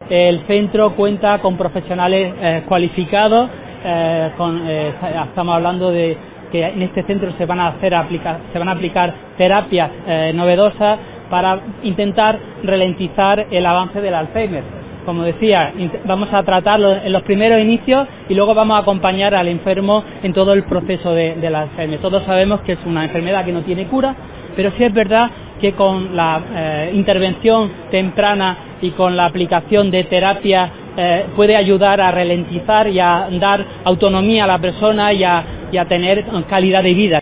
el centro cuenta con profesionales cualificados, estamos hablando de que en este centro se van a aplicar terapias novedosas para intentar ralentizar el avance del Alzheimer. Como decía, vamos a tratarlo en los primeros inicios y luego vamos a acompañar al enfermo en todo el proceso del Alzheimer. Todos sabemos que es una enfermedad que no tiene cura, pero sí es verdad que con la intervención temprana y con la aplicación de terapia puede ayudar a ralentizar y a dar autonomía a la persona y a tener calidad de vida.